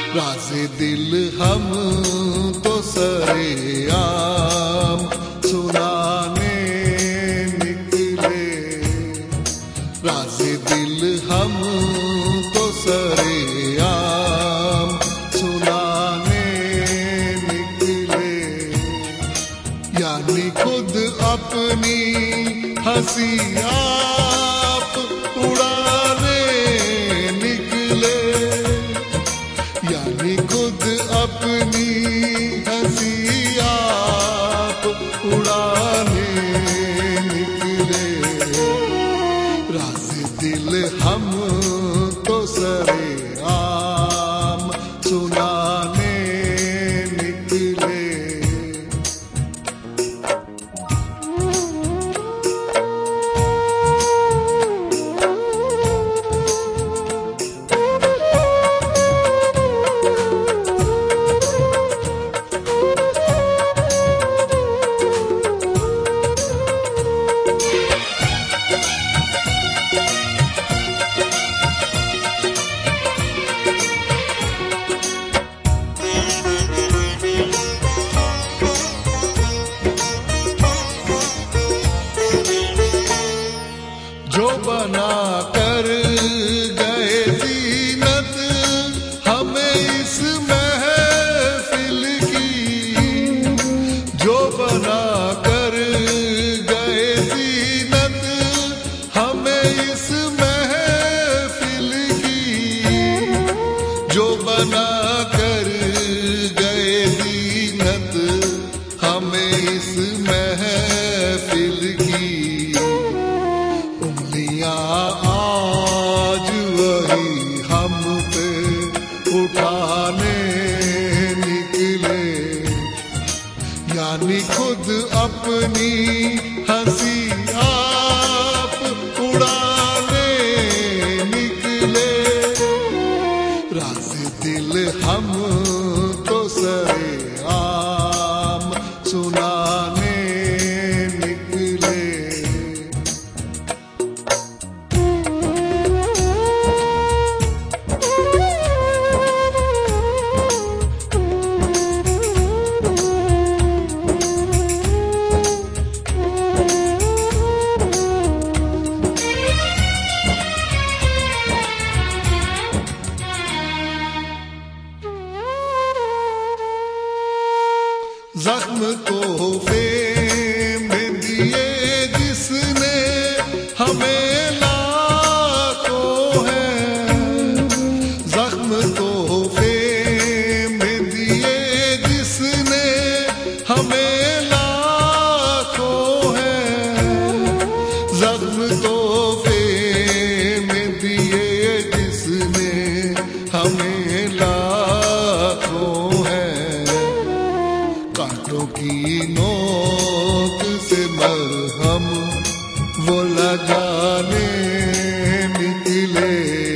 राज़े दिल हम तो सरेआम सुनाने निकले। राज़े दिल हम तो सरेआम सुनाने निकले। यानी खुद अपनी हंसी आप उड़ाने निकले। यानी खुद अपनी हंसी आप उड़ाने निकले। राज़े दिल हम तो सरेआम सुनाने निकले। जो बना कर गए ज़ीनत हमें इस महफिल की। जो बना कर गए ज़ीनत हमें इस महफिल की। जो बना कर गए ज़ीनत हमें इस महफिल की। आज वही हम पे उठाने निकले। यानी खुद अपनी हंसी आप उड़ाने निकले। राज़े दिल हम तो सरेआम सुनाने निकले। ज़ख्म तोहफे में दिए जिसने हमें लाखों हैं। ज़ख्म तोहफे में दिए जिसने हमें लाखों हैं। ज़ख्म तोहफे में दिए जिसने हमें लाखों हैं। कांटों की नोक से मरहम वो लगाने निकले।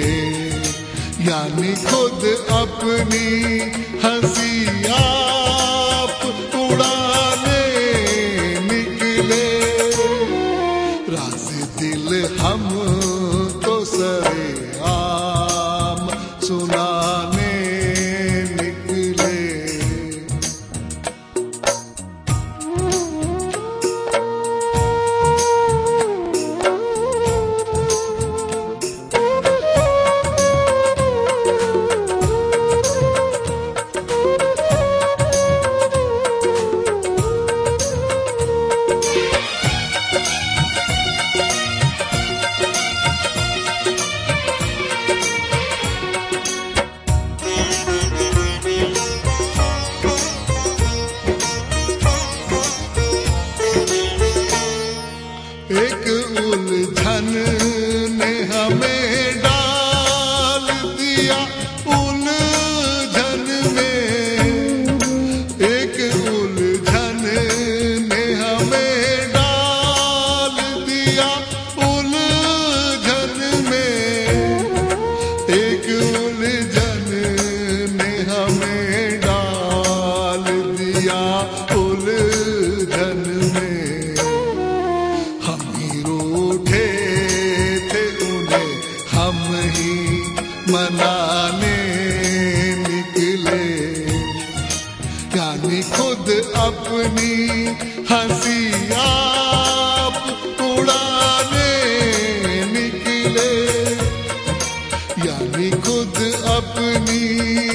यानी खुद अपनी हंसी आप उड़ाने निकले। राज़े दिल हम तो सरेआम सुनाने निकले। एक उलझन ने हमें डाल दिया उलझन में। एक उलझन ने हमें डाल दिया उलझन में। एक उलझन ने हमें डाल दिया उलझन में। मनाने निकले। खुद अपनी हंसी आप उड़ाने निकले, यानी खुद अपनी